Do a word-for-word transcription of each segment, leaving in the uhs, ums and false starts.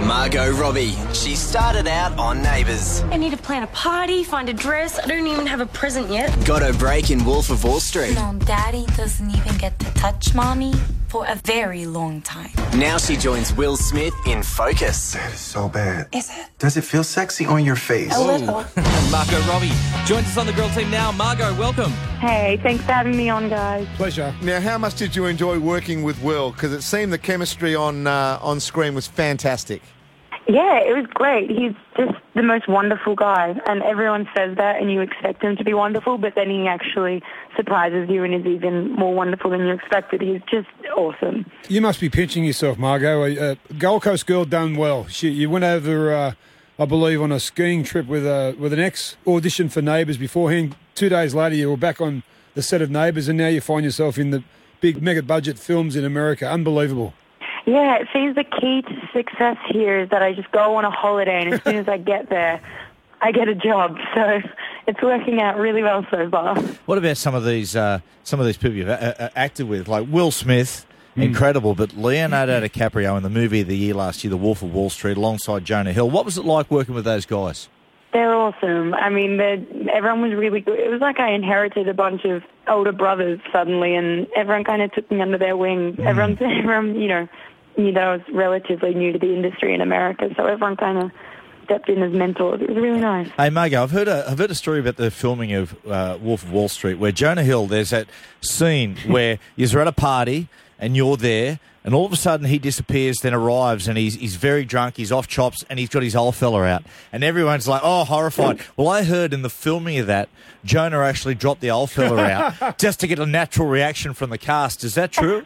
Margot Robbie. She started out on Neighbours. I need to plan a party, find a dress. I don't even have a present yet. Got her break in Wolf of Wall Street. No, Daddy doesn't even get to touch Mommy for a very long time. Now she joins Will Smith in Focus. That is so bad. Is it? Does it feel sexy on your face? A little. Margot Robbie joins us on the Girl Team now. Margot, welcome. Hey, thanks for having me on, guys. Pleasure. Now, how much did you enjoy working with Will? Because it seemed the chemistry on uh, on screen was fantastic. Yeah, it was great. He's just the most wonderful guy, and everyone says that, and you expect him to be wonderful, but then he actually surprises you and is even more wonderful than you expected. He's just awesome. You must be pinching yourself, Margot. Uh, Gold Coast girl done well. She, you went over, uh, I believe, on a skiing trip with uh, with an ex, auditioned for Neighbours beforehand. Two days later, you were back on the set of Neighbours, and now you find yourself in the big mega-budget films in America. Unbelievable. Yeah, it seems the key to success here is that I just go on a holiday, and as soon as I get there, I get a job. So it's working out really well so far. What about some of these uh, some of these people you've uh, uh, acted with, like Will Smith, mm. incredible, but Leonardo DiCaprio in the movie of the year last year, The Wolf of Wall Street, alongside Jonah Hill. What was it like working with those guys? They're awesome. I mean, everyone was really good. It was like I inherited a bunch of older brothers suddenly, and everyone kind of took me under their wing. Mm. Everyone, everyone, you know, knew that I was relatively new to the industry in America, so everyone kind of stepped in as mentors. It was really nice. Hey, Margot, I've heard a, I've heard a story about the filming of uh, Wolf of Wall Street, where Jonah Hill, there's that scene where you're at a party and you're there, and all of a sudden he disappears, then arrives, and he's he's very drunk, he's off chops, and he's got his old fella out. And everyone's like, oh, horrified. Well, I heard in the filming of that, Jonah actually dropped the old fella out just to get a natural reaction from the cast. Is that true?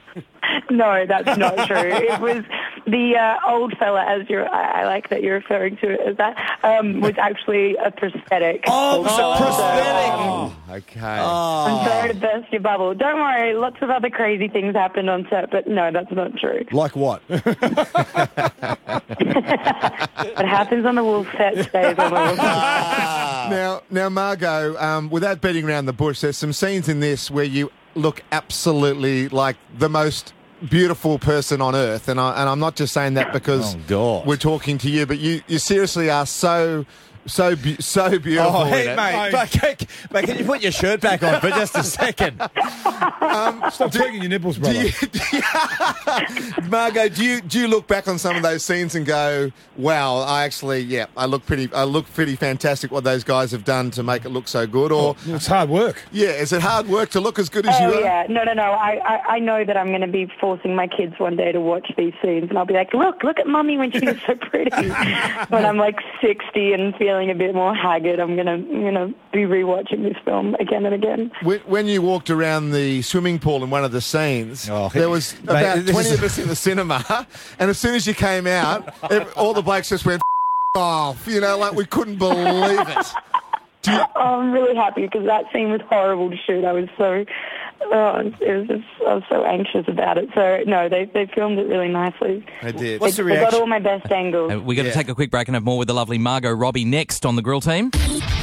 No, that's not true. It was the uh, old fella, as you're, I, I like that you're referring to it as that, um, was actually a prosthetic. Oh, it was a prosthetic. Oh, okay. Oh. I'm sorry to burst your bubble. Don't worry, lots of other crazy things happened on set, but no, that's not true. Like what? What happens on the wolf set stays on the wolf set. Now, now, Margot, um, without beating around the bush, there's some scenes in this where you look absolutely like the most beautiful person on earth, and, I, and I'm not just saying that because oh, God. we're talking to you, but you, you seriously are so... So be- so beautiful. Oh, hey, in it. mate, mate, can, mate, can you put your shirt back on for just a second? Um, Stop tweaking your nipples, brother. Do you, do you, Margot, do you do you look back on some of those scenes and go, "Wow, I actually, yeah, I look pretty, I look pretty fantastic. What those guys have done to make it look so good." Or oh, it's hard work. Yeah, is it hard work to look as good as oh, you are? yeah, no, no, no. I, I, I know that I'm going to be forcing my kids one day to watch these scenes, and I'll be like, "Look, look at Mummy when she was so pretty." When I'm like sixty and feeling a bit more haggard, I'm gonna I'm gonna be rewatching this film again and again. When, when you walked around the swimming pool in one of the scenes, oh, there was mate, about twenty is... of us in the cinema, and as soon as you came out, every, all the blokes just went off. You know, like we couldn't believe it. Do you... oh, I'm really happy because that scene was horrible to shoot. I was so, oh, it was just, I was so anxious about it. So no, they they filmed it really nicely. They did. What's they, the reaction? They got all my best angles. Uh, we're going to Yeah. take a quick break and have more with the lovely Margot Robbie next on the Grill Team.